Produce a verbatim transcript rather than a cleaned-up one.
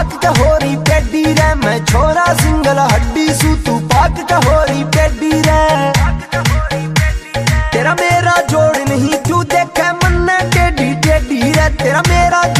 होरी पेडी रे मैं छोरा सिंगल हड्डी सू तू पाक होरी पेडी रे। तेरा मेरा जोड़ नहीं क्यों देखे मन टेडी टेडी रे, तेरा मेरा